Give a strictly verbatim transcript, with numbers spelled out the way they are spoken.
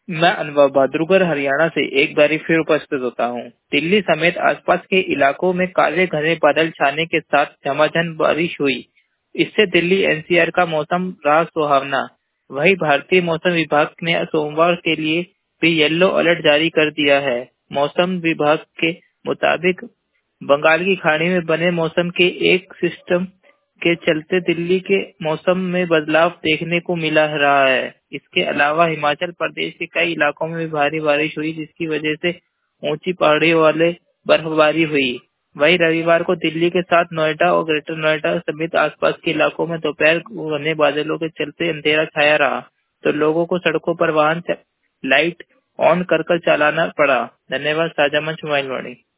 मैं अनुभव बहादुरगढ़ हरियाणा से एक बार फिर उपस्थित होता हूँ। दिल्ली समेत आसपास के इलाकों में काले घने बादल छाने के साथ झमाझम बारिश हुई। इससे दिल्ली एनसीआर का मौसम रहा सुहावना। वहीं भारतीय मौसम विभाग ने सोमवार के लिए भी येलो अलर्ट जारी कर दिया है। मौसम विभाग के मुताबिक बंगाल की खाड़ी में बने मौसम के एक सिस्टम के चलते दिल्ली के मौसम में बदलाव देखने को मिला रहा है। इसके अलावा हिमाचल प्रदेश के कई इलाकों में भी भारी बारिश हुई, जिसकी वजह से ऊंची पहाड़ियों वाले बर्फबारी हुई। वहीं रविवार को दिल्ली के साथ नोएडा और ग्रेटर नोएडा समेत आसपास के इलाकों में दोपहर को घने बादलों के चलते अंधेरा छाया रहा, तो लोगों को सड़कों पर वाहन लाइट ऑन कर कर चलाना पड़ा। धन्यवाद। साझा मंच मोबाइल वाणी।